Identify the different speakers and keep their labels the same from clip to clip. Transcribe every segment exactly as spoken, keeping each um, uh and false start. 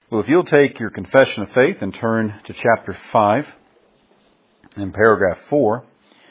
Speaker 1: Well, if you'll take your confession of faith and turn to chapter five in paragraph four,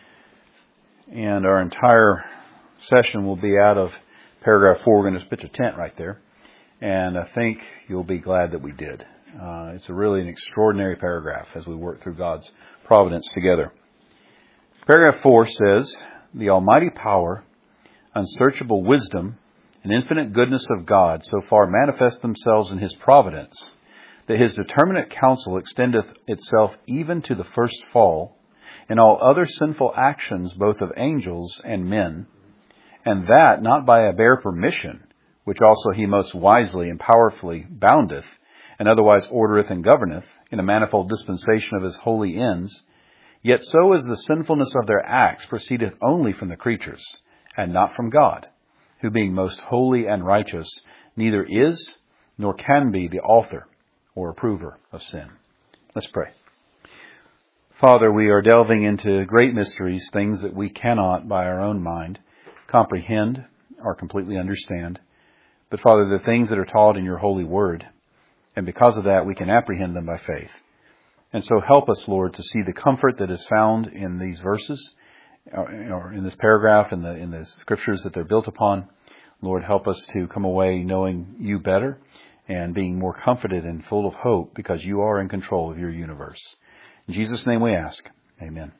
Speaker 1: and our entire session will be out of paragraph four. We're going to pitch a tent right there, and I think you'll be glad that we did. Uh, it's a really an extraordinary paragraph as we work through God's providence together. Paragraph four says, "The almighty power, unsearchable wisdom, and infinite goodness of God so far manifest themselves in His providence, that His determinate counsel extendeth itself even to the first fall, and all other sinful actions both of angels and men, and that not by a bare permission, which also He most wisely and powerfully boundeth, and otherwise ordereth and governeth, in a manifold dispensation of His holy ends, yet so as the sinfulness of their acts proceedeth only from the creatures, and not from God, who being most holy and righteous, neither is nor can be the author or approver of sin." Let's pray. Father, we are delving into great mysteries, things that we cannot by our own mind comprehend or completely understand. But Father, the things that are taught in your holy word, and because of that we can apprehend them by faith. And so help us, Lord, to see the comfort that is found in these verses, or in this paragraph, in the in the scriptures that they're built upon. Lord, help us to come away knowing you better and being more comforted and full of hope because you are in control of your universe. In Jesus' name we ask. Amen.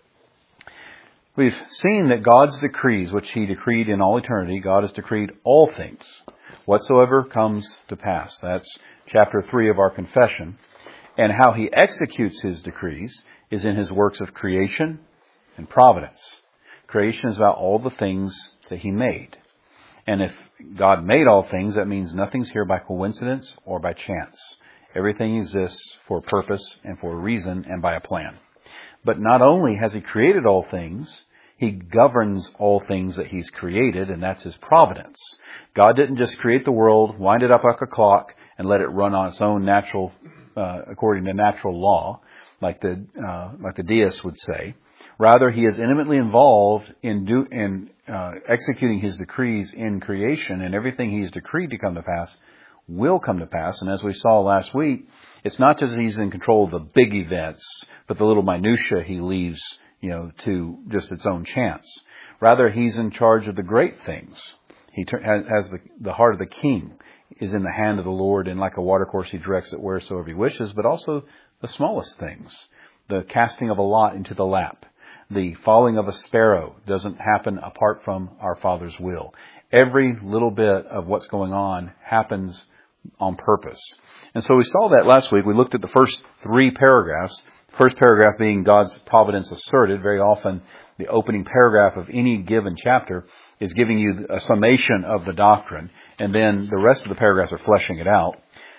Speaker 1: We've seen that God's decrees, which He decreed in all eternity, God has decreed all things, whatsoever comes to pass. That's chapter three of our confession. And how He executes His decrees is in His works of creation and providence. Creation is about all the things that He made. And if God made all things, that means nothing's here by coincidence or by chance. Everything exists for a purpose and for a reason and by a plan. But not only has He created all things, He governs all things that He's created, and that's His providence. God didn't just create the world, wind it up like a clock, and let it run on its own natural, uh, according to natural law, like the uh, like the deists would say. Rather, He is intimately involved in do, in uh, executing His decrees in creation, and everything He's decreed to come to pass will come to pass. And as we saw last week, it's not just He's in control of the big events, but the little minutia He leaves, you know, to just its own chance. Rather, He's in charge of the great things. He has the, the heart of the king is in the hand of the Lord, and like a watercourse He directs it wheresoever He wishes, but also the smallest things. The casting of a lot into the lap. The falling of a sparrow doesn't happen apart from our Father's will. Every little bit of what's going on happens on purpose. And so we saw that last week. We looked at the first three paragraphs. First paragraph being God's providence asserted. Very often the opening paragraph of any given chapter is giving you a summation of the doctrine, and then the rest of the paragraphs are fleshing it out.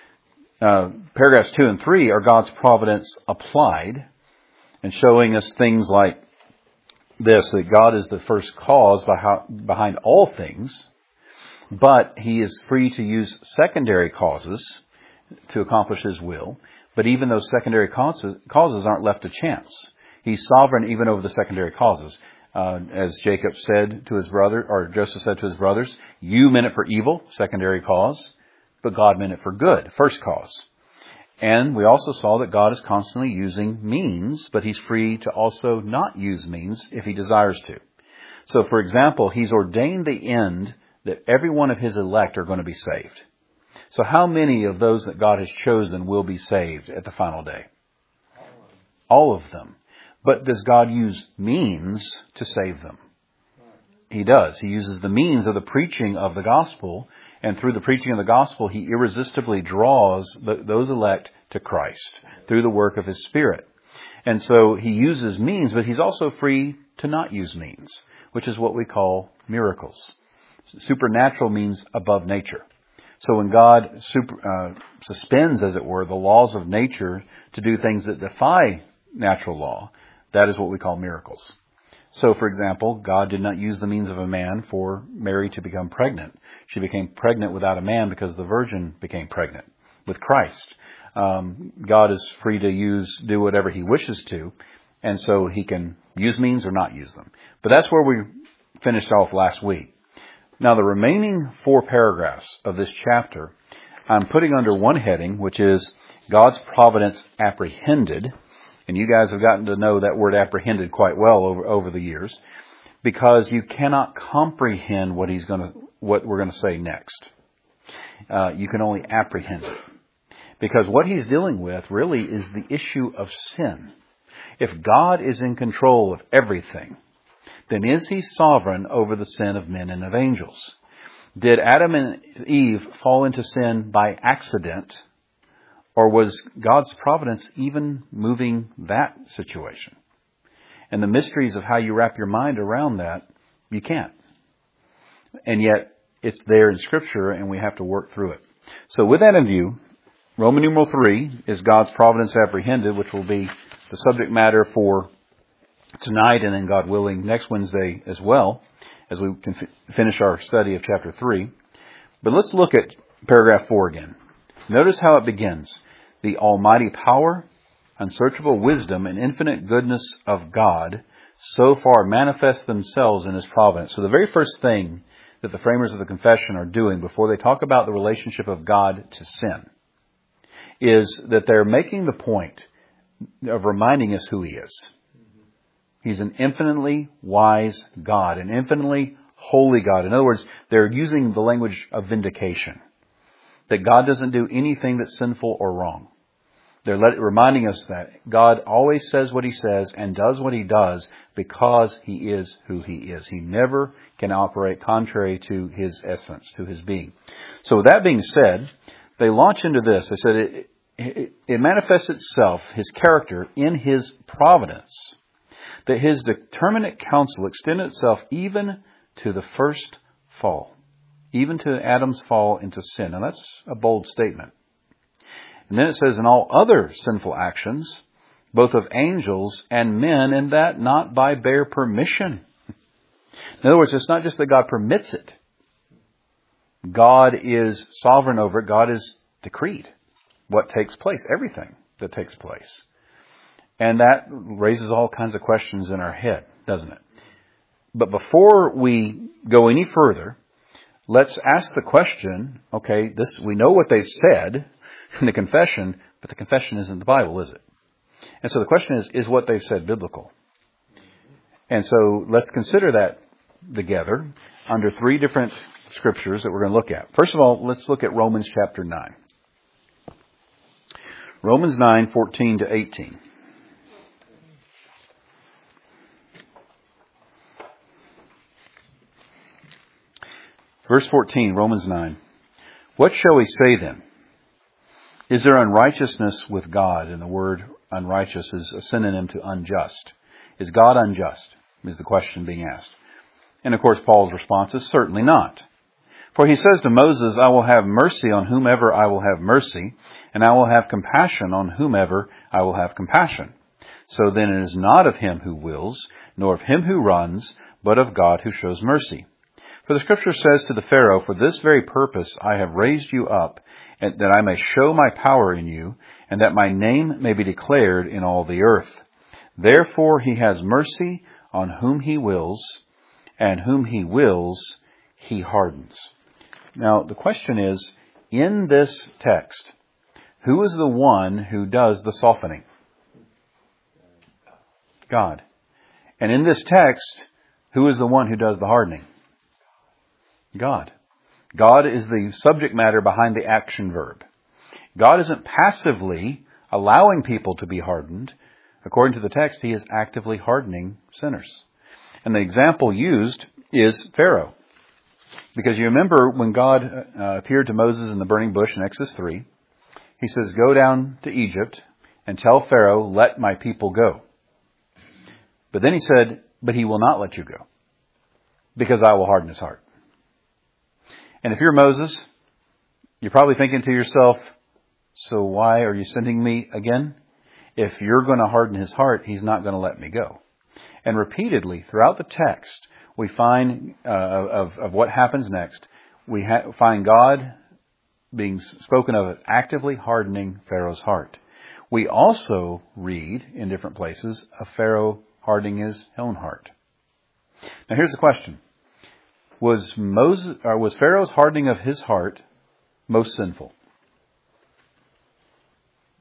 Speaker 1: Uh, paragraphs two and three are God's providence applied, and showing us things like this, that God is the first cause behind all things, but He is free to use secondary causes to accomplish His will. But even those secondary causes, causes aren't left to chance. He's sovereign even over the secondary causes. Uh, as Jacob said to his brother, or Joseph said to his brothers, you meant it for evil, secondary cause, but God meant it for good, first cause. And we also saw that God is constantly using means, but He's free to also not use means if He desires to. So, for example, He's ordained the end that every one of His elect are going to be saved. So how many of those that God has chosen will be saved at the final day? All of them. But does God use means to save them? He does. He uses the means of the preaching of the gospel, and through the preaching of the gospel, He irresistibly draws the, those elect to Christ through the work of His Spirit. And so He uses means, but He's also free to not use means, which is what we call miracles. Supernatural means above nature. So when God super, uh, suspends, as it were, the laws of nature to do things that defy natural law, that is what we call miracles. So, for example, God did not use the means of a man for Mary to become pregnant. She became pregnant without a man because the virgin became pregnant with Christ. Um, God is free to use, do whatever He wishes to, and so He can use means or not use them. But that's where we finished off last week. Now, the remaining four paragraphs of this chapter I'm putting under one heading, which is God's providence apprehended. And you guys have gotten to know that word apprehended quite well over, over the years, because you cannot comprehend what he's going to, what we're going to say next. Uh, you can only apprehend it. Because what he's dealing with really is the issue of sin. If God is in control of everything, then is he sovereign over the sin of men and of angels? Did Adam and Eve fall into sin by accident, or was God's providence even moving that situation? And the mysteries of how you wrap your mind around that, you can't. And yet, it's there in Scripture, and we have to work through it. So with that in view, Roman numeral three is God's providence apprehended, which will be the subject matter for tonight and then, God willing, next Wednesday as well, as we can f- finish our study of chapter three. But let's look at paragraph four again. Notice how it begins. The almighty power, unsearchable wisdom, and infinite goodness of God so far manifest themselves in His providence. So the very first thing that the framers of the confession are doing before they talk about the relationship of God to sin is that they're making the point of reminding us who He is. He's an infinitely wise God, an infinitely holy God. In other words, they're using the language of vindication. That God doesn't do anything that's sinful or wrong. They're let, reminding us that God always says what He says and does what He does because He is who He is. He never can operate contrary to His essence, to His being. So with that being said, they launch into this. They said it, it, it manifests itself, His character, in His providence. That His determinate counsel extended itself even to the first fall. Even to Adam's fall into sin. Now that's a bold statement. And then it says, in all other sinful actions, both of angels and men, and that not by bare permission. In other words, it's not just that God permits it. God is sovereign over it. God has decreed what takes place, everything that takes place. And that raises all kinds of questions in our head, doesn't it? But before we go any further, let's ask the question, okay, this we know what they've said in the confession, but the confession isn't the Bible, is it? And so the question is, is what they've said biblical? And so let's consider that together under three different scriptures that we're going to look at. First of all, let's look at Romans chapter nine. Romans nine, fourteen to eighteen. Verse fourteen, Romans nine. What shall we say then? Is there unrighteousness with God? And the word unrighteous is a synonym to unjust. Is God unjust? Is the question being asked. And of course, Paul's response is certainly not. For he says to Moses, I will have mercy on whomever I will have mercy, and I will have compassion on whomever I will have compassion. So then it is not of him who wills, nor of him who runs, but of God who shows mercy. For the Scripture says to the Pharaoh, for this very purpose I have raised you up, and that I may show my power in you, and that my name may be declared in all the earth. Therefore he has mercy on whom he wills, and whom he wills he hardens. Now the question is, in this text, who is the one who does the softening? God. And in this text, who is the one who does the hardening? God. God is the subject matter behind the action verb. God isn't passively allowing people to be hardened. According to the text, He is actively hardening sinners. And the example used is Pharaoh. Because you remember when God uh, appeared to Moses in the burning bush in Exodus three, He says, go down to Egypt and tell Pharaoh, let my people go. But then He said, but he will not let you go, because I will harden his heart. And if you're Moses, you're probably thinking to yourself, so why are you sending me again? If you're going to harden his heart, he's not going to let me go. And repeatedly throughout the text, we find uh, of, of what happens next, we ha- find God being spoken of as actively hardening Pharaoh's heart. We also read in different places of Pharaoh hardening his own heart. Now here's the question. Was Moses, or was Pharaoh's hardening of his heart most sinful?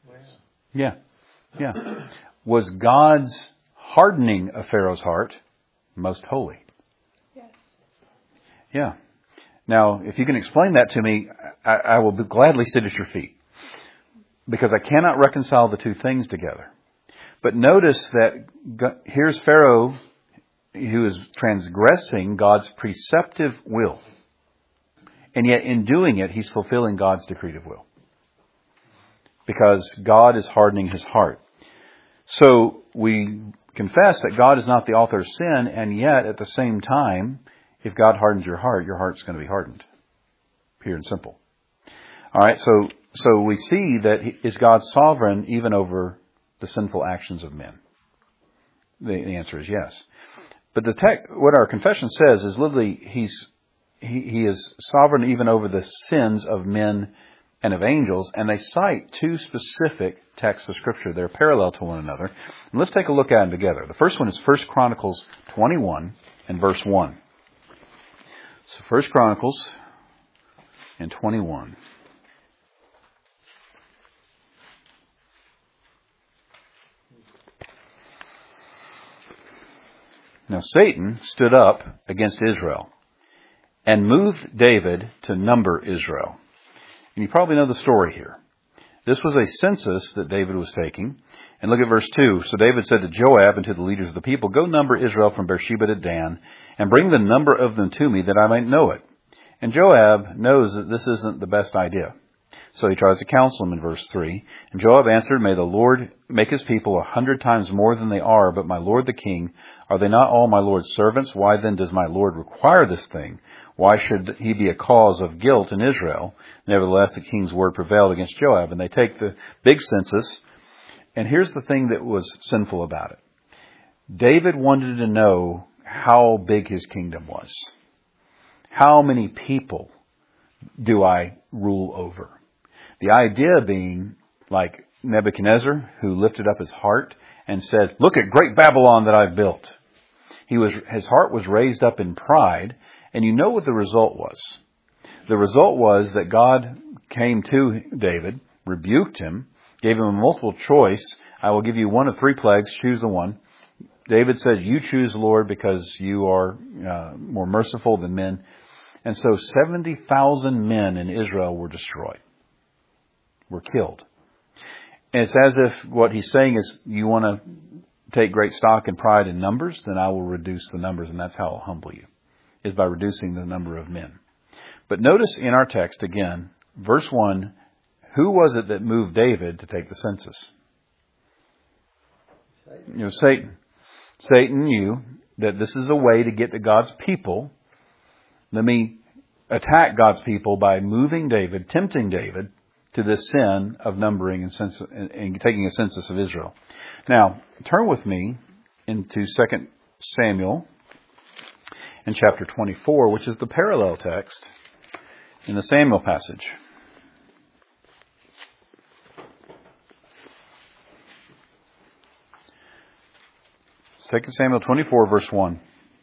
Speaker 1: Yeah. Yeah. Was God's hardening of Pharaoh's heart most holy?
Speaker 2: Yes.
Speaker 1: Yeah. Now, if you can explain that to me, I, I will gladly sit at your feet. Because I cannot reconcile the two things together. But notice that here's Pharaoh who is transgressing God's preceptive will. And yet in doing it, he's fulfilling God's decretive will. Because God is hardening his heart. So we confess that God is not the author of sin, and yet at the same time, if God hardens your heart, your heart's going to be hardened. Pure and simple. All right, so so we see that he, is God sovereign even over the sinful actions of men? The, the answer is yes. But the tech, what our confession says is literally he's he, he is sovereign even over the sins of men and of angels, and they cite two specific texts of Scripture. They're parallel to one another. And let's take a look at them together. The first one is First Chronicles twenty-one and verse one. So First Chronicles and twenty-one. Now Satan stood up against Israel and moved David to number Israel. And you probably know the story here. This was a census that David was taking. And look at verse two. So David said to Joab and to the leaders of the people, "Go number Israel from Beersheba to Dan, and bring the number of them to me that I might know it." And Joab knows that this isn't the best idea. So he tries to counsel him in verse three. And Joab answered, "May the Lord make his people a hundred times more than they are, but my lord the king, are they not all my lord's servants? Why then does my lord require this thing? Why should he be a cause of guilt in Israel?" Nevertheless, the king's word prevailed against Joab. And they take the big census. And here's the thing that was sinful about it. David wanted to know how big his kingdom was. How many people do I rule over? The idea being like Nebuchadnezzar, who lifted up his heart and said, "Look at great Babylon that I've built." He was, his heart was raised up in pride, and you know what the result was. The result was that God came to David, rebuked him, gave him a multiple choice. "I will give you one of three plagues, choose the one." David said, "You choose, Lord, because you are uh, more merciful than men." And so seventy thousand men in Israel were destroyed, were killed. And it's as if what he's saying is, you want to take great stock and pride in numbers, then I will reduce the numbers, and that's how I'll humble you, is by reducing the number of men. But notice in our text again, verse one, who was it that moved David to take the census? Satan. You know, Satan. Satan knew that this is a way to get to God's people. Let me attack God's people by moving David, tempting David to this sin of numbering and, census, and taking a census of Israel. Now, turn with me into Second Samuel in chapter twenty-four, which is the parallel text in the Samuel passage. Second Samuel twenty-four, verse one.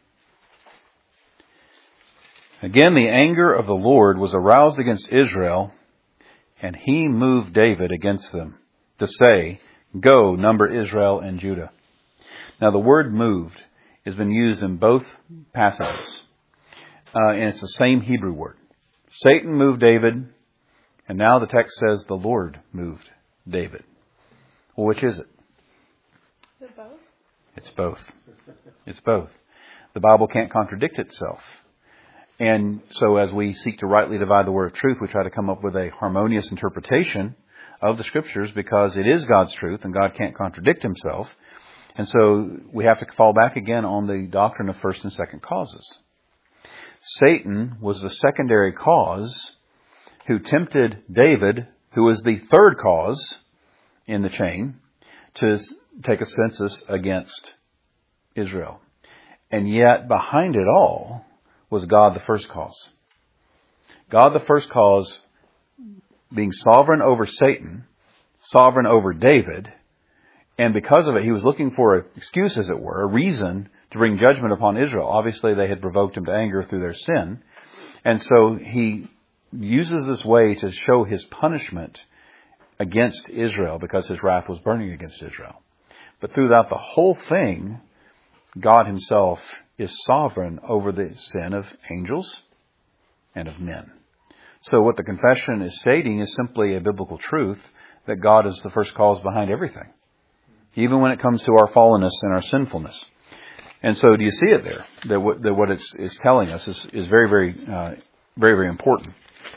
Speaker 1: Again, the anger of the Lord was aroused against Israel, and he moved David against them to say, "Go, number Israel and Judah." Now, the word moved has been used in both passages, uh, and it's the same Hebrew word. Satan moved David, and now the text says the Lord moved David. Well, which is it?
Speaker 2: Is it both?
Speaker 1: It's both. It's both. The Bible can't contradict itself. And so as we seek to rightly divide the word of truth, we try to come up with a harmonious interpretation of the Scriptures, because it is God's truth and God can't contradict himself. And so we have to fall back again on the doctrine of first and second causes. Satan was the secondary cause who tempted David, who was the third cause in the chain, to take a census against Israel. And yet behind it all was God the first cause. God the first cause being sovereign over Satan, sovereign over David, and because of it, he was looking for an excuse, as it were, a reason to bring judgment upon Israel. Obviously, they had provoked him to anger through their sin. And so he uses this way to show his punishment against Israel because his wrath was burning against Israel. But throughout the whole thing, God himself is sovereign over the sin of angels and of men. So what the confession is stating is simply a biblical truth that God is the first cause behind everything, even when it comes to our fallenness and our sinfulness. And so do you see it there? That what, that what it's, it's telling us is, is very, very, uh, very, very important.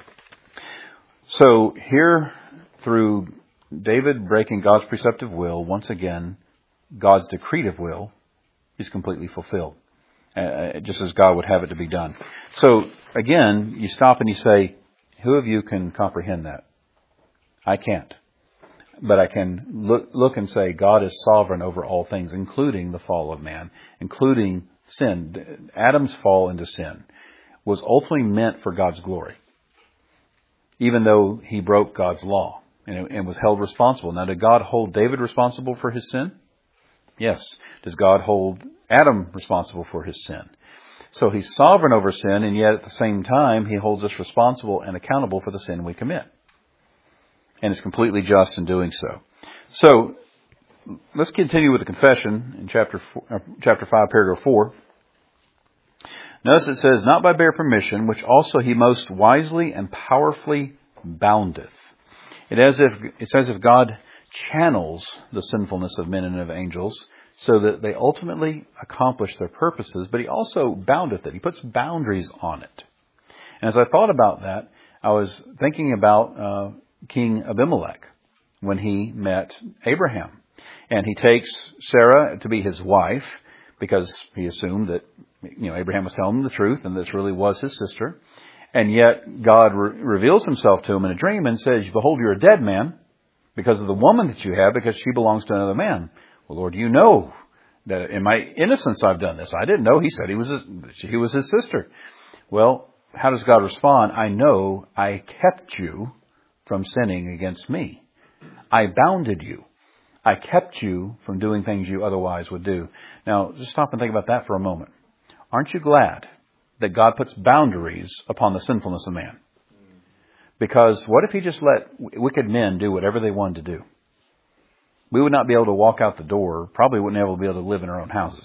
Speaker 1: So here, through David breaking God's preceptive will, once again, God's decretive will is completely fulfilled, uh, just as God would have it to be done. So again, you stop and you say, who of you can comprehend that? I can't. But I can look, look and say God is sovereign over all things, including the fall of man, including sin. Adam's fall into sin was ultimately meant for God's glory, even though he broke God's law and, and was held responsible. Now, did God hold David responsible for his sin? Yes. Does God hold Adam responsible for his sin? So he's sovereign over sin, and yet at the same time, he holds us responsible and accountable for the sin we commit. And is completely just in doing so. So, let's continue with the confession in chapter four, uh, chapter five, paragraph four. Notice it says, not by bare permission, which also he most wisely and powerfully boundeth. It as if it's as if God channels the sinfulness of men and of angels so that they ultimately accomplish their purposes, but he also boundeth it. He puts boundaries on it. And as I thought about that, I was thinking about uh, King Abimelech when he met Abraham. And he takes Sarah to be his wife because he assumed that, you know, Abraham was telling him the truth and this really was his sister. And yet God re- reveals himself to him in a dream and says, behold, you're a dead man because of the woman that you have, because she belongs to another man. Well, Lord, you know that in my innocence I've done this. I didn't know. He said he was his, he was his sister. Well, how does God respond? I know I kept you from sinning against me. I bounded you. I kept you from doing things you otherwise would do. Now, just stop and think about that for a moment. Aren't you glad that God puts boundaries upon the sinfulness of man? Because what if he just let wicked men do whatever they wanted to do? We would not be able to walk out the door, probably wouldn't be able to live in our own houses,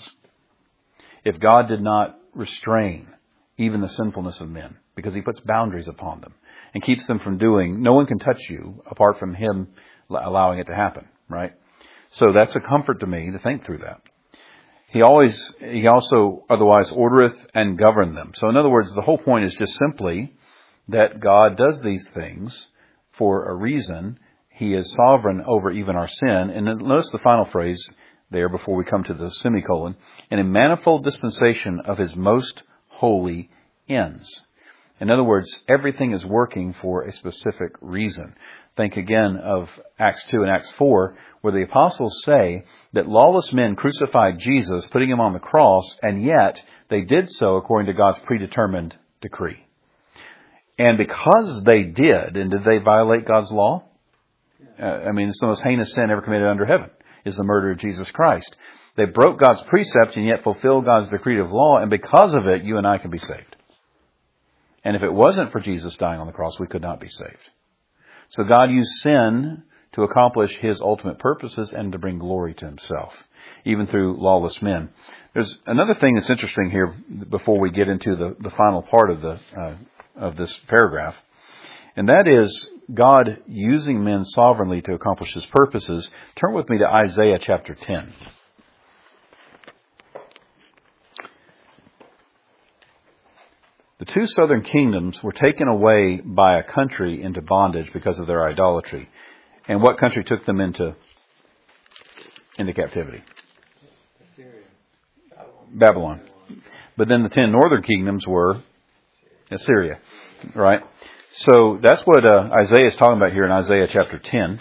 Speaker 1: if God did not restrain even the sinfulness of men, because he puts boundaries upon them and keeps them from doing. No one can touch you apart from him allowing it to happen, right? So that's a comfort to me to think through that. He always, he also otherwise ordereth and govern them. So in other words, the whole point is just simply that God does these things for a reason. He is sovereign over even our sin. And then notice the final phrase there before we come to the semicolon. And in manifold dispensation of his most holy ends. In other words, everything is working for a specific reason. Think again of Acts two and Acts four, where the apostles say that lawless men crucified Jesus, putting him on the cross, and yet they did so according to God's predetermined decree. And because they did, and did they violate God's law? Uh, I mean, it's the most heinous sin ever committed under heaven, is the murder of Jesus Christ. They broke God's precepts and yet fulfilled God's decretive law, and because of it, you and I can be saved. And if it wasn't for Jesus dying on the cross, we could not be saved. So God used sin to accomplish his ultimate purposes and to bring glory to himself, even through lawless men. There's another thing that's interesting here before we get into the, the final part of the uh, of this paragraph, and that is God using men sovereignly to accomplish his purposes. Turn with me to Isaiah chapter ten. The two southern kingdoms were taken away by a country into bondage because of their idolatry. And what country took them into, into captivity?
Speaker 3: Assyria.
Speaker 1: Babylon. Babylon. But then the ten northern kingdoms were Assyria, right? So that's what uh, Isaiah is talking about here in Isaiah chapter ten.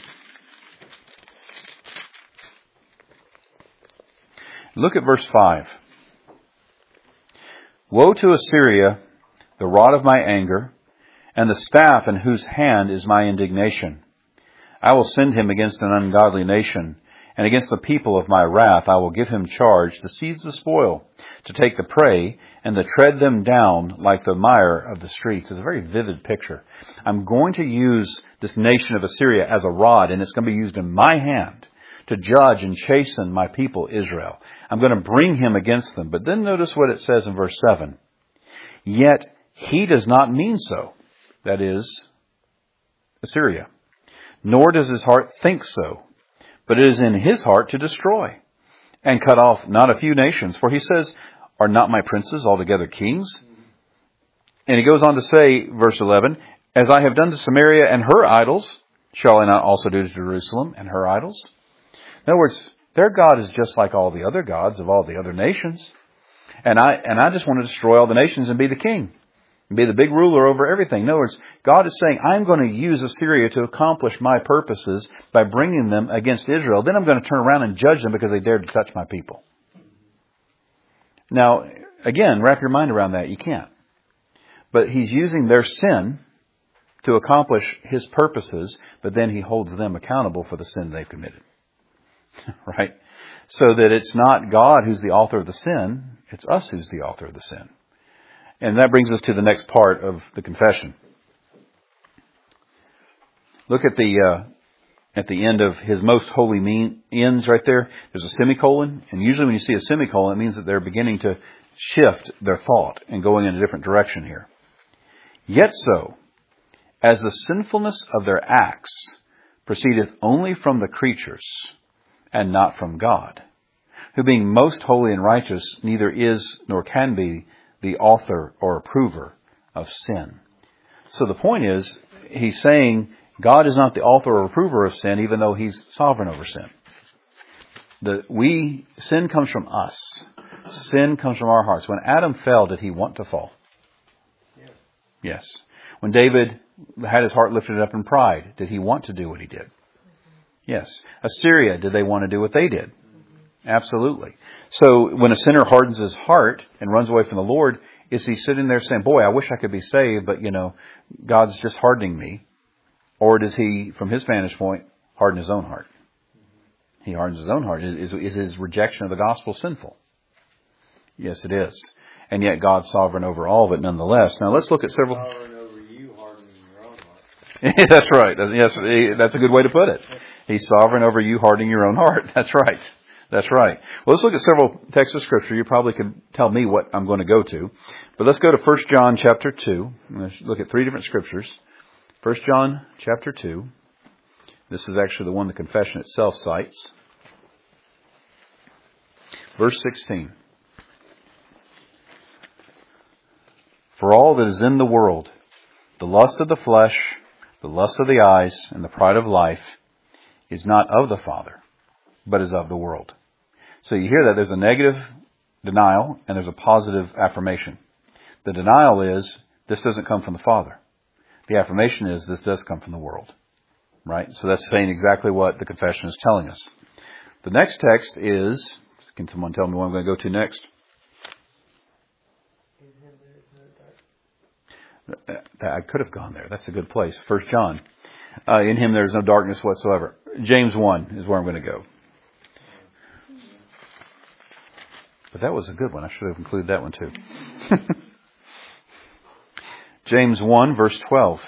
Speaker 1: Look at verse five. Woe to Assyria, the rod of my anger, and the staff in whose hand is my indignation. I will send him against an ungodly nation, And against the people of my wrath I will give him charge to seize the spoil, to take the prey, and to tread them down like the mire of the streets. It's a very vivid picture. I'm going to use this nation of Assyria as a rod, and it's going to be used in my hand to judge and chasten my people Israel. I'm going to bring him against them. But then notice what it says in verse seven. Yet he does not mean so. That is, Assyria. Nor does his heart think so. But it is in his heart to destroy and cut off not a few nations. For he says, are not my princes altogether kings? And he goes on to say, verse eleven, as I have done to Samaria and her idols, shall I not also do to Jerusalem and her idols? In other words, their God is just like all the other gods of all the other nations. And I, and I just want to destroy all the nations and be the king. And be the big ruler over everything. In other words, God is saying, I'm going to use Assyria to accomplish my purposes by bringing them against Israel. Then I'm going to turn around and judge them because they dared to touch my people. Now, again, wrap your mind around that. You can't. But he's using their sin to accomplish his purposes, but then he holds them accountable for the sin they've committed. Right? So that it's not God who's the author of the sin, it's us who's the author of the sin. And that brings us to the next part of the confession. Look at the uh, at the end of his most holy mean ends right there. There's a semicolon. And usually when you see a semicolon, it means that they're beginning to shift their thought and going in a different direction here. Yet so, as the sinfulness of their acts proceedeth only from the creatures and not from God, who being most holy and righteous neither is nor can be the author or approver of sin. So the point is, he's saying God is not the author or approver of sin, even though he's sovereign over sin. The, we, sin comes from us. Sin comes from our hearts. When Adam fell, did he want to fall? Yes. Yes. When David had his heart lifted up in pride, did he want to do what he did? Mm-hmm. Yes. Assyria, did they want to do what they did? Absolutely. So when a sinner hardens his heart and runs away from the Lord, is he sitting there saying, boy, I wish I could be saved, but, you know, God's just hardening me? Or does he, from his vantage point, harden his own heart? He hardens his own heart. Is, is his rejection of the gospel sinful? Yes, it is. And yet God's sovereign over all of it nonetheless. Now let's look at several...
Speaker 3: Sovereign over you, hardening your own heart.
Speaker 1: That's right. Yes, that's a good way to put it. He's sovereign over you, hardening your own heart. That's right. That's right. Well, let's look at several texts of Scripture. You probably can tell me what I'm going to go to. But let's go to First John chapter two. I'm going to look at three different Scriptures. First John chapter two. This is actually the one the confession itself cites. Verse sixteen. For all that is in the world, the lust of the flesh, the lust of the eyes, and the pride of life, is not of the Father, but is of the world. So you hear that there's a negative denial and there's a positive affirmation. The denial is, this doesn't come from the Father. The affirmation is, this does come from the world. Right? So that's saying exactly what the confession is telling us. The next text is, can someone tell me what I'm going to go to next? I could have gone there. That's a good place. First John. Uh, in him there is no darkness whatsoever. James one is where I'm going to go. But that was a good one. I should have included that one too. James one, verse twelve.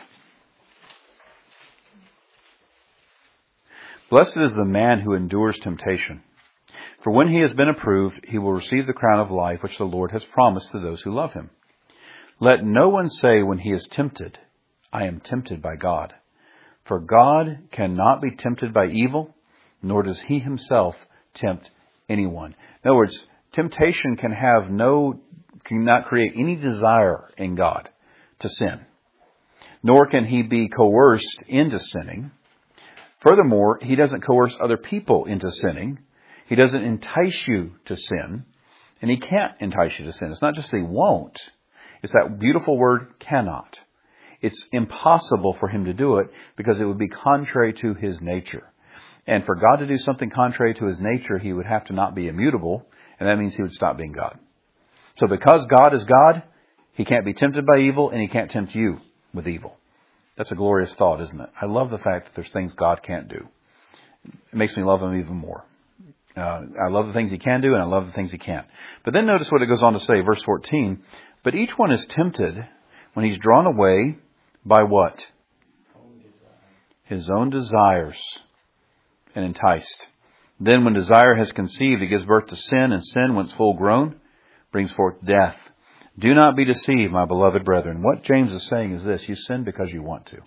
Speaker 1: Blessed is the man who endures temptation. For when he has been approved, he will receive the crown of life which the Lord has promised to those who love him. Let no one say when he is tempted, I am tempted by God. For God cannot be tempted by evil, nor does he himself tempt anyone. In other words, temptation can have no, cannot create any desire in God to sin. Nor can he be coerced into sinning. Furthermore, he doesn't coerce other people into sinning. He doesn't entice you to sin. And he can't entice you to sin. It's not just that he won't. It's that beautiful word, cannot. It's impossible for him to do it because it would be contrary to his nature. And for God to do something contrary to his nature, he would have to not be immutable. And that means he would stop being God. So because God is God, he can't be tempted by evil and he can't tempt you with evil. That's a glorious thought, isn't it? I love the fact that there's things God can't do. It makes me love him even more. Uh, I love the things he can do, and I love the things he can't. But then notice what it goes on to say, verse fourteen. But each one is tempted when he's drawn away by what? His own desires and enticed. Then when desire has conceived, it gives birth to sin, and sin, when it's full grown, brings forth death. Do not be deceived, my beloved brethren. What James is saying is this: you sin because you want to.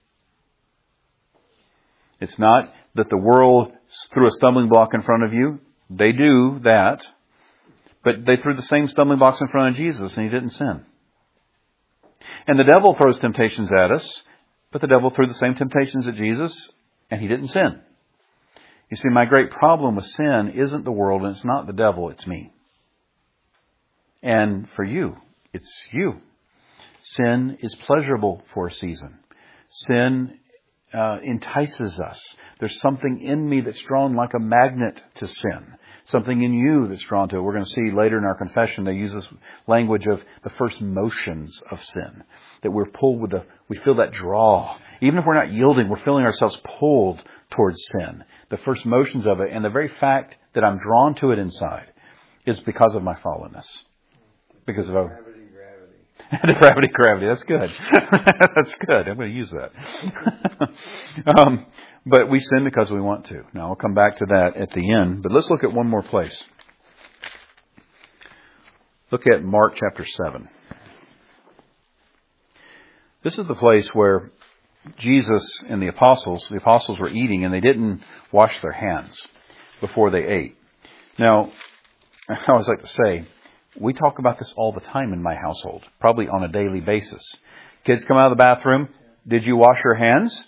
Speaker 1: It's not that the world threw a stumbling block in front of you. They do that. But they threw the same stumbling blocks in front of Jesus, and he didn't sin. And the devil throws temptations at us, but the devil threw the same temptations at Jesus, and he didn't sin. You see, my great problem with sin isn't the world, and it's not the devil, it's me. And for you, it's you. Sin is pleasurable for a season. Sin uh, entices us. There's something in me that's drawn like a magnet to sin. Something in you that's drawn to it. We're going to see later in our confession, they use this language of the first motions of sin. That we're pulled with the, we feel that draw. Even if we're not yielding, we're feeling ourselves pulled towards sin. The first motions of it, and the very fact that I'm drawn to it inside, is because of my fallenness. Because of our
Speaker 3: Gravity, gravity.
Speaker 1: depravity, gravity. That's good. That's good. I'm going to use that. um, but we sin because we want to. Now, I'll come back to that at the end. But let's look at one more place. Look at Mark chapter seven. This is the place where Jesus and the apostles, the apostles were eating, and they didn't wash their hands before they ate. Now, I always like to say, we talk about this all the time in my household, probably on a daily basis. Kids come out of the bathroom. Did you wash your hands?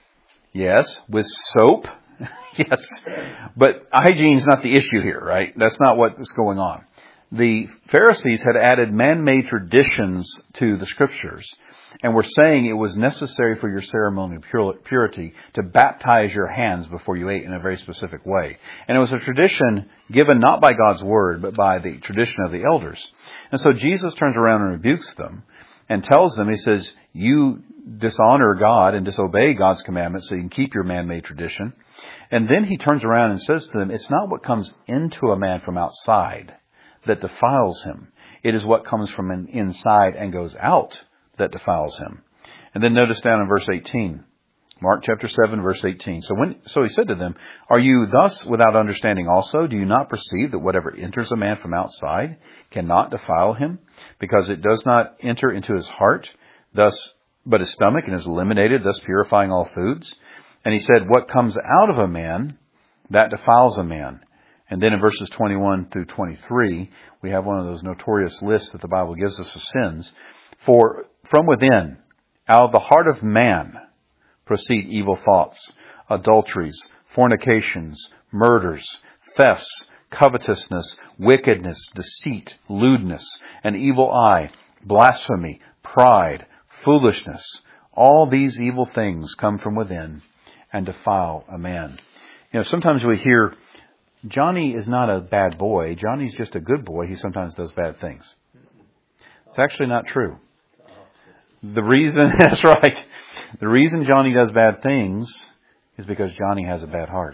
Speaker 1: Yes. With soap? Yes. But hygiene's not the issue here, right? That's not what is going on. The Pharisees had added man-made traditions to the Scriptures, and were saying it was necessary for your ceremonial purity to baptize your hands before you ate in a very specific way. And it was a tradition given not by God's Word, but by the tradition of the elders. And so Jesus turns around and rebukes them and tells them, he says, you dishonor God and disobey God's commandments so you can keep your man-made tradition. And then he turns around and says to them, it's not what comes into a man from outside that defiles him. It is what comes from an inside and goes out that defiles him. And then notice down in verse eighteen, Mark chapter seven, verse eighteen. So when, so he said to them, are you thus without understanding also? Do you not perceive that whatever enters a man from outside cannot defile him, because it does not enter into his heart, thus, but his stomach, and is eliminated, thus purifying all foods? And he said, what comes out of a man, that defiles a man. And then in verses twenty-one through twenty-three, we have one of those notorious lists that the Bible gives us of sins. For from within, out of the heart of man, proceed evil thoughts, adulteries, fornications, murders, thefts, covetousness, wickedness, deceit, lewdness, an evil eye, blasphemy, pride, foolishness. All these evil things come from within and defile a man. You know, sometimes we hear, Johnny is not a bad boy. Johnny's just a good boy. He sometimes does bad things. It's actually not true. The reason, that's right. The reason Johnny does bad things is because Johnny has a bad heart.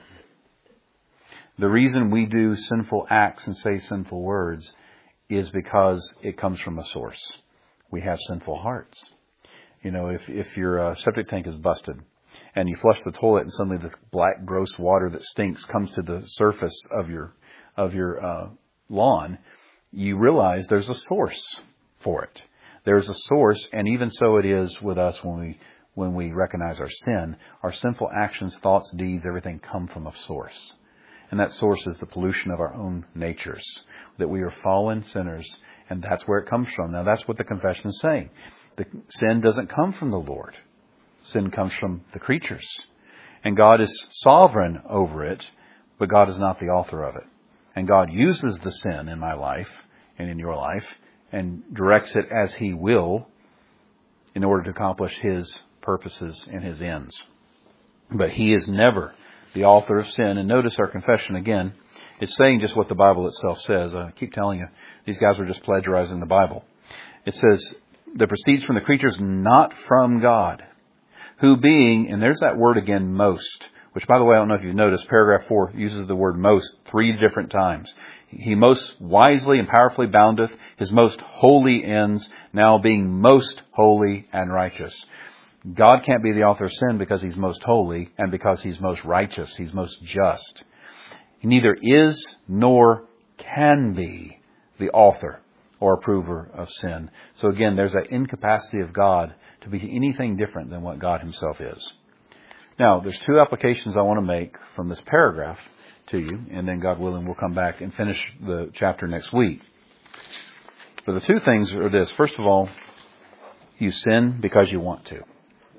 Speaker 1: The reason we do sinful acts and say sinful words is because it comes from a source. We have sinful hearts. You know, if, if your uh, septic tank is busted and you flush the toilet and suddenly this black, gross water that stinks comes to the surface of your, of your uh, lawn, you realize there's a source for it. There's a source, and even so it is with us when we when we recognize our sin. Our sinful actions, thoughts, deeds, everything come from a source. And that source is the pollution of our own natures. That we are fallen sinners, and that's where it comes from. Now that's what the confession is saying. The sin doesn't come from the Lord. Sin comes from the creatures. And God is sovereign over it, but God is not the author of it. And God uses the sin in my life and in your life and directs it as He will in order to accomplish His purposes and His ends. But He is never the author of sin. And notice our confession again. It's saying just what the Bible itself says. I keep telling you, these guys are just plagiarizing the Bible. It says, that proceeds from the creatures, not from God, who being, and there's that word again, most, which, by the way, I don't know if you've noticed, paragraph four uses the word most three different times. He most wisely and powerfully boundeth his most holy ends, now being most holy and righteous. God can't be the author of sin because he's most holy and because he's most righteous. He's most just. He neither is nor can be the author or approver of sin. So again, there's that incapacity of God to be anything different than what God himself is. Now, there's two applications I want to make from this paragraph to you, and then God willing, we'll come back and finish the chapter next week. But the two things are this. First of all, you sin because you want to.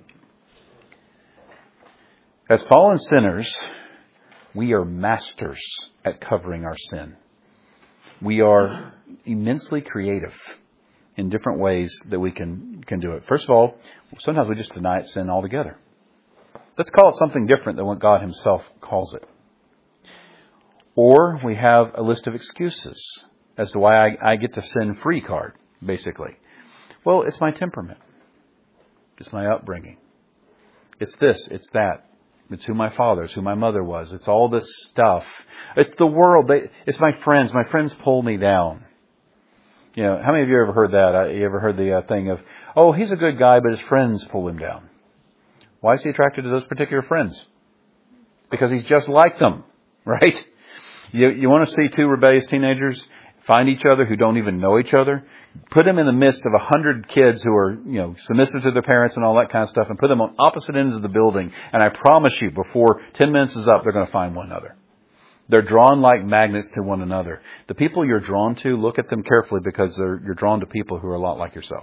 Speaker 1: As fallen sinners, we are masters at covering our sin. We are immensely creative in different ways that we can, can do it. First of all, sometimes we just deny it sin altogether. Let's call it something different than what God himself calls it. Or we have a list of excuses as to why I, I get the sin-free card, basically. Well, it's my temperament. It's my upbringing. It's this, it's that. It's who my father, it's who my mother was. It's all this stuff. It's the world. They, it's my friends. My friends pull me down. You know, how many of you ever heard that? Uh, you ever heard the uh, thing of, oh, he's a good guy, but his friends pull him down. Why is he attracted to those particular friends? Because he's just like them, right? You, you want to see two rebellious teenagers find each other who don't even know each other? Put them in the midst of a hundred kids who are, you know, submissive to their parents and all that kind of stuff, and put them on opposite ends of the building. And I promise you, before ten minutes is up, they're going to find one another. They're drawn like magnets to one another. The people you're drawn to, look at them carefully because they're, you're drawn to people who are a lot like yourself.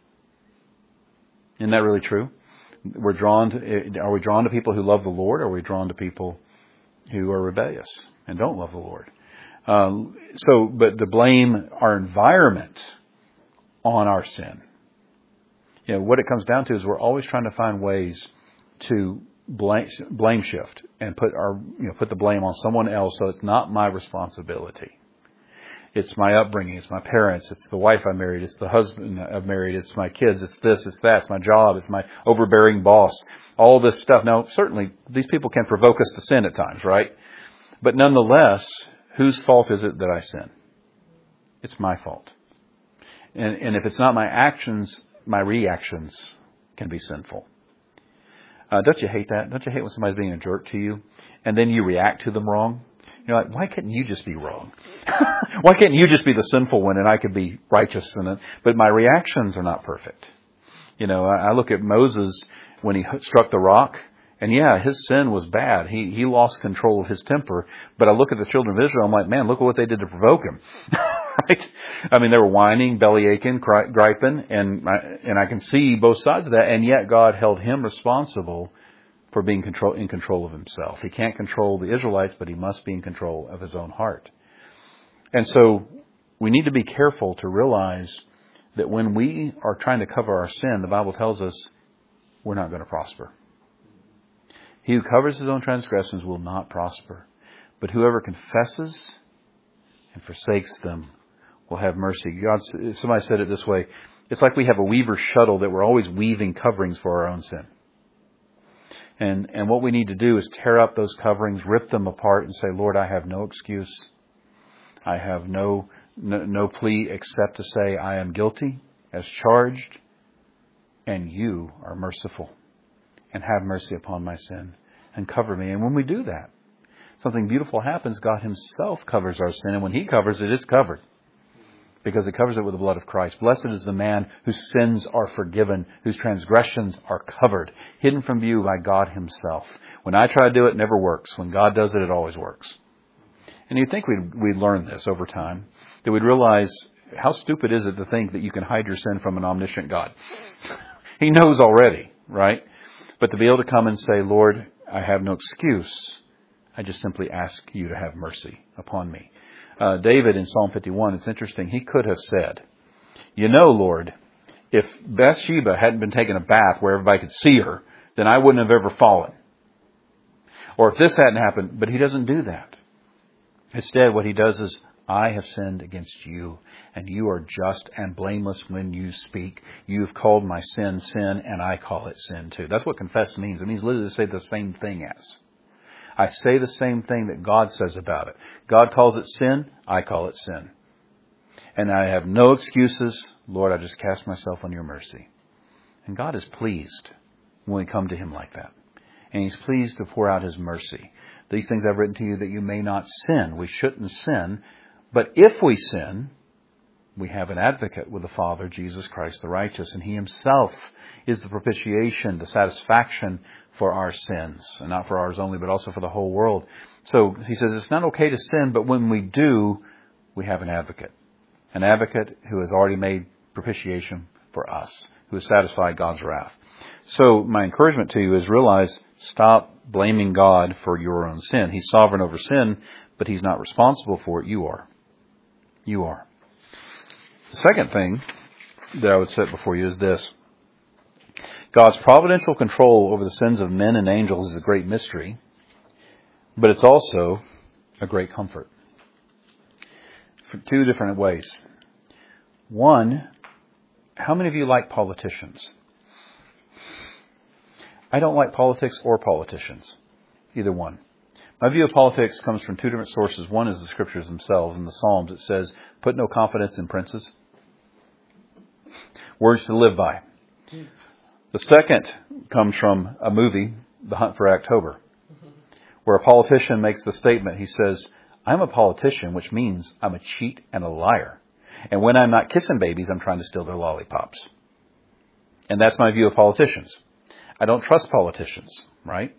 Speaker 1: Isn't that really true? We're drawn to, are we drawn to people who love the Lord, or are we drawn to people who are rebellious and don't love the Lord? Um, so, but to blame our environment on our sin, you know, what it comes down to is we're always trying to find ways to blame, blame shift and put our, you know, put the blame on someone else. So it's not my responsibility. It's my upbringing. It's my parents. It's the wife I married. It's the husband I've married. It's my kids. It's this. It's that. It's my job. It's my overbearing boss. All this stuff. Now, certainly these people can provoke us to sin at times, right? But nonetheless, whose fault is it that I sin? It's my fault. And, and if it's not my actions, my reactions can be sinful. Uh, don't you hate that? Don't you hate when somebody's being a jerk to you and then you react to them wrong? You're like, why couldn't you just be wrong? Why can't you just be the sinful one and I could be righteous in it? But my reactions are not perfect. You know, I, I look at Moses when he struck the rock. And yeah, his sin was bad. He he lost control of his temper. But I look at the children of Israel, I'm like, man, look at what they did to provoke him. Right? I mean, they were whining, belly aching, cri- griping, and I, and I can see both sides of that. And yet God held him responsible for being control, in control of himself. He can't control the Israelites, but he must be in control of his own heart. And so we need to be careful to realize that when we are trying to cover our sin, the Bible tells us we're not going to prosper. He who covers his own transgressions will not prosper. But whoever confesses and forsakes them will have mercy. God, somebody said it this way. It's like we have a weaver's shuttle that we're always weaving coverings for our own sin. And and what we need to do is tear up those coverings, rip them apart and say, Lord, I have no excuse. I have no, no, no plea except to say I am guilty as charged, and you are merciful and have mercy upon my sin and cover me. And when we do that, something beautiful happens. God himself covers our sin. And when he covers it, it's covered. Because it covers it with the blood of Christ. Blessed is the man whose sins are forgiven, whose transgressions are covered, hidden from view by God himself. When I try to do it, it never works. When God does it, it always works. And you'd think we'd, we'd learn this over time. That we'd realize, how stupid is it to think that you can hide your sin from an omniscient God? He knows already, right? But to be able to come and say, Lord, I have no excuse. I just simply ask you to have mercy upon me. Uh, David in Psalm fifty-one, it's interesting. He could have said, you know, Lord, if Bathsheba hadn't been taking a bath where everybody could see her, then I wouldn't have ever fallen. Or if this hadn't happened, but he doesn't do that. Instead, what he does is, I have sinned against you, and you are just and blameless when you speak. You have called my sin sin, and I call it sin too. That's what confess means. It means literally to say the same thing as. I say the same thing that God says about it. God calls it sin. I call it sin. And I have no excuses. Lord, I just cast myself on your mercy. And God is pleased when we come to him like that. And he's pleased to pour out his mercy. These things I've written to you that you may not sin. We shouldn't sin. But if we sin, we have an advocate with the Father, Jesus Christ the righteous. And he himself is the propitiation, the satisfaction for our sins. And not for ours only, but also for the whole world. So he says it's not okay to sin, but when we do, we have an advocate. An advocate who has already made propitiation for us, who has satisfied God's wrath. So my encouragement to you is realize, stop blaming God for your own sin. He's sovereign over sin, but he's not responsible for it. You are. You are. The second thing that I would set before you is this. God's providential control over the sins of men and angels is a great mystery, but it's also a great comfort. For two different ways. One, how many of you like politicians? I don't like politics or politicians. Either one. My view of politics comes from two different sources. One is the scriptures themselves. In the Psalms it says, put no confidence in princes. Words to live by. The second comes from a movie, The Hunt for October, where a politician makes the statement. He says, I'm a politician, which means I'm a cheat and a liar. And when I'm not kissing babies, I'm trying to steal their lollipops. And that's my view of politicians. I don't trust politicians, right?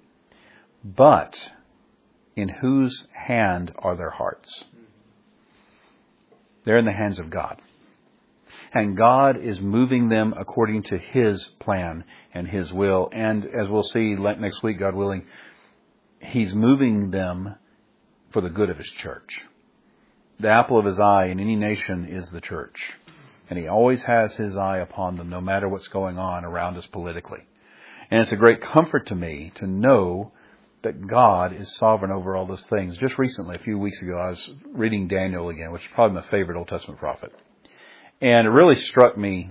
Speaker 1: But in whose hand are their hearts? They're in the hands of God. And God is moving them according to his plan and his will. And as we'll see next week, God willing, he's moving them for the good of his church. The apple of his eye in any nation is the church. And he always has his eye upon them, no matter what's going on around us politically. And it's a great comfort to me to know that God is sovereign over all those things. Just recently, a few weeks ago, I was reading Daniel again, which is probably my favorite Old Testament prophet. And it really struck me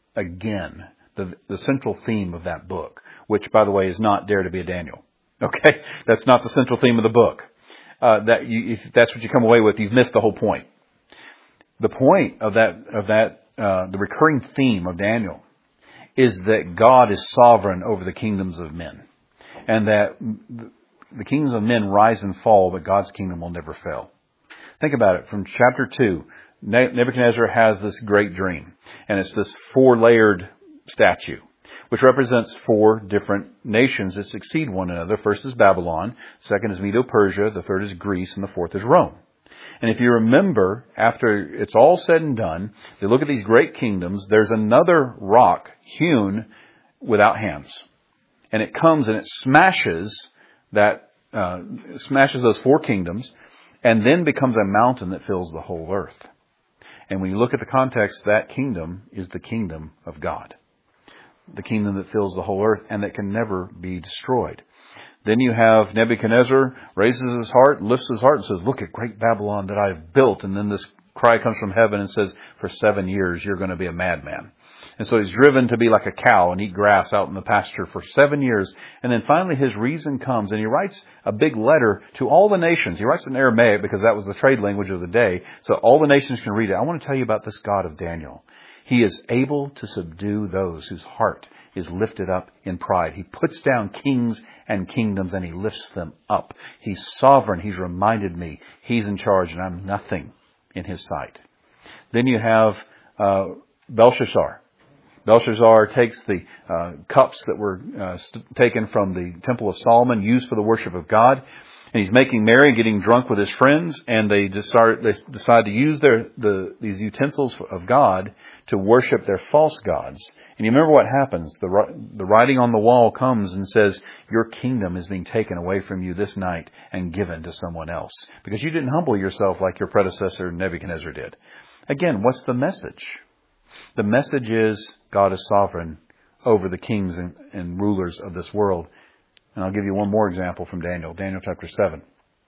Speaker 1: again, the, the central theme of that book, which, by the way, is not Dare to be a Daniel. Okay? That's not the central theme of the book. Uh, that you, if that's what you come away with, you've missed the whole point. The point of that, of that, uh, the recurring theme of Daniel is that God is sovereign over the kingdoms of men. And that the kingdoms of men rise and fall, but God's kingdom will never fail. Think about it. From chapter two, Nebuchadnezzar has this great dream. And it's this four-layered statue, which represents four different nations that succeed one another. First is Babylon, second is Medo-Persia, the third is Greece, and the fourth is Rome. And if you remember, after it's all said and done, they look at these great kingdoms, there's another rock hewn without hands. And it comes and it smashes that, uh, smashes those four kingdoms, and then becomes a mountain that fills the whole earth. And when you look at the context, that kingdom is the kingdom of God. The kingdom that fills the whole earth and that can never be destroyed. Then you have Nebuchadnezzar raises his heart, lifts his heart and says, look at great Babylon that I've built. And then this cry comes from heaven and says, for seven years, you're going to be a madman. And so he's driven to be like a cow and eat grass out in the pasture for seven years. And then finally his reason comes and he writes a big letter to all the nations. He writes in Aramaic because that was the trade language of the day. So all the nations can read it. I want to tell you about this God of Daniel. He is able to subdue those whose heart is lifted up in pride. He puts down kings and kingdoms and he lifts them up. He's sovereign. He's reminded me he's in charge and I'm nothing in his sight. Then you have uh, Belshazzar. Belshazzar takes the uh, cups that were uh, st- taken from the Temple of Solomon, used for the worship of God, and he's making merry and getting drunk with his friends, and they just start, they decide to use their the these utensils of God to worship their false gods. And you remember what happens? The the writing on the wall comes and says, "Your kingdom is being taken away from you this night and given to someone else because you didn't humble yourself like your predecessor Nebuchadnezzar did." Again, what's the message? The message is God is sovereign over the kings and, and rulers of this world. And I'll give you one more example from Daniel, Daniel chapter seven.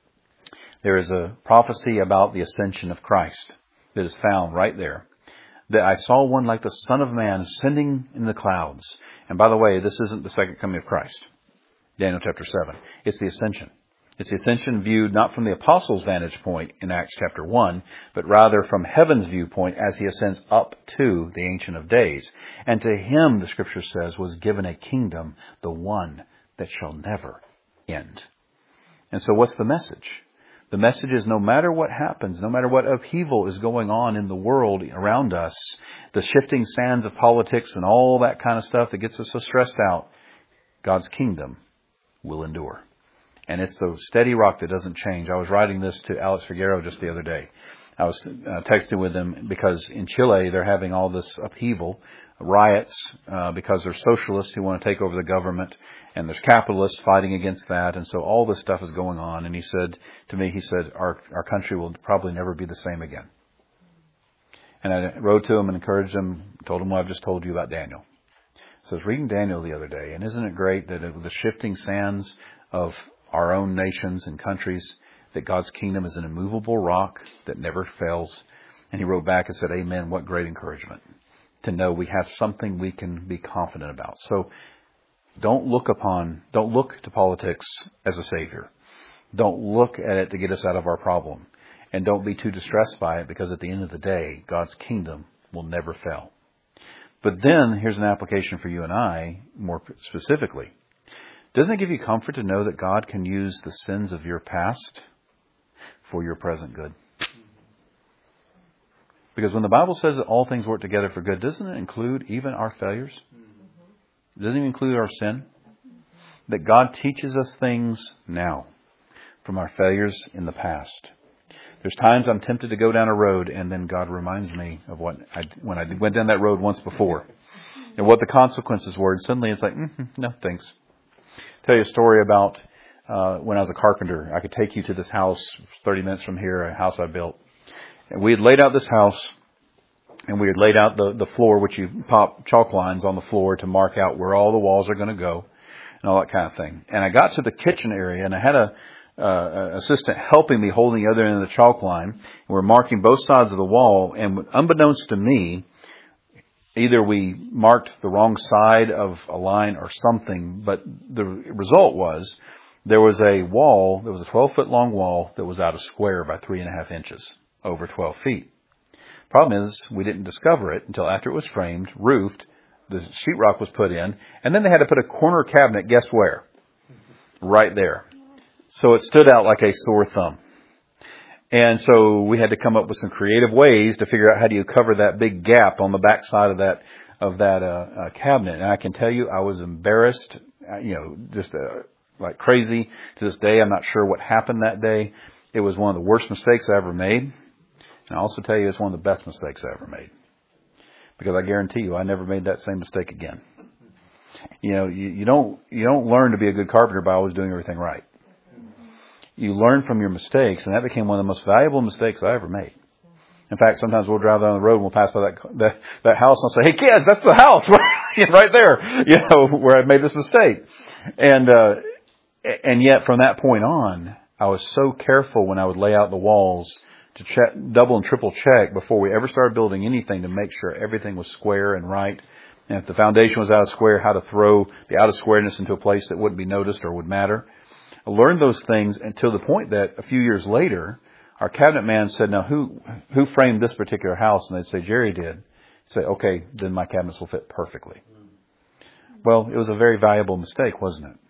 Speaker 1: There is a prophecy about the ascension of Christ that is found right there. That I saw one like the Son of Man ascending in the clouds. And by the way, this isn't the second coming of Christ. Daniel chapter seven. It's the ascension. It's the ascension viewed not from the apostles' vantage point in Acts chapter one, but rather from heaven's viewpoint as he ascends up to the Ancient of Days. And to him, the Scripture says, was given a kingdom, the one that shall never end. And so what's the message? The message is no matter what happens, no matter what upheaval is going on in the world around us, the shifting sands of politics and all that kind of stuff that gets us so stressed out, God's kingdom will endure. And it's the steady rock that doesn't change. I was writing this to Alex Figueroa just the other day. I was uh, texting with him because in Chile they're having all this upheaval, riots, uh, because there's socialists who want to take over the government, and there's capitalists fighting against that, and so all this stuff is going on. And he said to me, he said, our our country will probably never be the same again. And I wrote to him and encouraged him, told him what I've just told you about Daniel. So I was reading Daniel the other day, and isn't it great that the shifting sands of our own nations and countries, that God's kingdom is an immovable rock that never fails. And he wrote back and said, amen, what great encouragement to know we have something we can be confident about. So don't look upon, don't look to politics as a savior. Don't look at it to get us out of our problem. And don't be too distressed by it, because at the end of the day, God's kingdom will never fail. But then here's an application for you and I, more specifically. Doesn't it give you comfort to know that God can use the sins of your past for your present good? Because when the Bible says that all things work together for good, doesn't it include even our failures? Doesn't it include our sin? That God teaches us things now from our failures in the past. There's times I'm tempted to go down a road, and then God reminds me of what I, when I went down that road once before and what the consequences were. And suddenly it's like, mm-hmm, no, thanks. Tell you a story about uh, when I was a carpenter. I could take you to this house thirty minutes from here, a house I built. And we had laid out this house, and we had laid out the, the floor, which you pop chalk lines on the floor to mark out where all the walls are going to go and all that kind of thing. And I got to the kitchen area, and I had a uh, assistant helping me holding the other end of the chalk line. And we're marking both sides of the wall, and unbeknownst to me, either we marked the wrong side of a line or something, but the result was there was a wall, there was a twelve-foot long wall that was out a square by three and a half inches, over twelve feet. Problem is, we didn't discover it until after it was framed, roofed, the sheetrock was put in, and then they had to put a corner cabinet, guess where? Right there. So it stood out like a sore thumb. And so we had to come up with some creative ways to figure out how do you cover that big gap on the back side of that of that uh, uh, cabinet. And I can tell you, I was embarrassed, uh, you know, just uh, like crazy. To this day, I'm not sure what happened that day. It was one of the worst mistakes I ever made. And I also tell you, it's one of the best mistakes I ever made, because I guarantee you, I never made that same mistake again. You know, you, you don't you don't learn to be a good carpenter by always doing everything right. You learn from your mistakes, and that became one of the most valuable mistakes I ever made. In fact, sometimes we'll drive down the road and we'll pass by that that, that house and I'll say, hey kids, that's the house right there, you know, where I made this mistake. And, uh, and yet from that point on, I was so careful when I would lay out the walls to check, double and triple check before we ever started building anything to make sure everything was square and right. And if the foundation was out of square, how to throw the out of squareness into a place that wouldn't be noticed or would matter. I learned those things until the point that a few years later, our cabinet man said, now who who framed this particular house? And they'd say, Jerry did. Say, okay, then my cabinets will fit perfectly. Well, it was a very valuable mistake, wasn't it?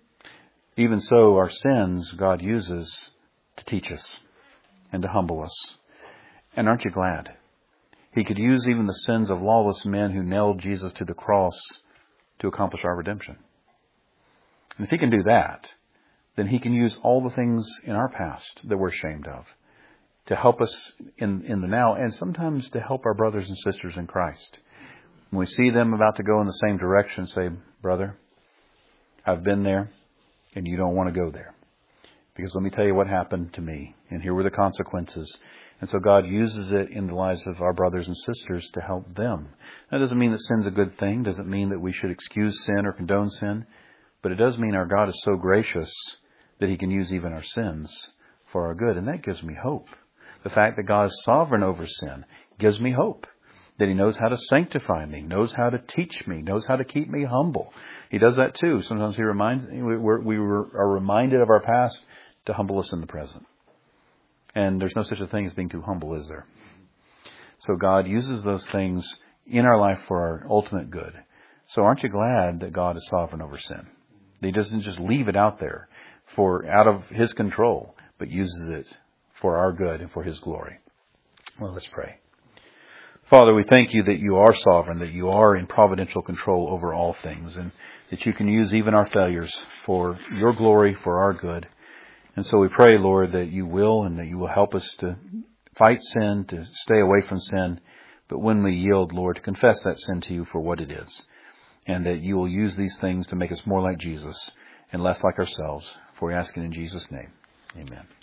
Speaker 1: Even so, our sins God uses to teach us and to humble us. And aren't you glad? He could use even the sins of lawless men who nailed Jesus to the cross to accomplish our redemption. And if He can do that, then He can use all the things in our past that we're ashamed of to help us in, in the now, and sometimes to help our brothers and sisters in Christ. When we see them about to go in the same direction, say, brother, I've been there and you don't want to go there. Because let me tell you what happened to me, and here were the consequences. And so God uses it in the lives of our brothers and sisters to help them. That doesn't mean that sin's a good thing, doesn't mean that we should excuse sin or condone sin, but it does mean our God is so gracious that He can use even our sins for our good. And that gives me hope. The fact that God is sovereign over sin gives me hope. That He knows how to sanctify me, knows how to teach me, knows how to keep me humble. He does that too. Sometimes He reminds, we're, we are reminded of our past to humble us in the present. And there's no such a thing as being too humble, is there? So God uses those things in our life for our ultimate good. So aren't you glad that God is sovereign over sin? He doesn't just leave it out there for out of His control, but uses it for our good and for His glory. Well, let's pray. Father, we thank You that You are sovereign, that You are in providential control over all things, and that You can use even our failures for Your glory, for our good. And so we pray, Lord, that You will and that You will help us to fight sin, to stay away from sin, but when we yield, Lord, to confess that sin to You for what it is, and that You will use these things to make us more like Jesus and less like ourselves. For we ask it in Jesus' name. Amen.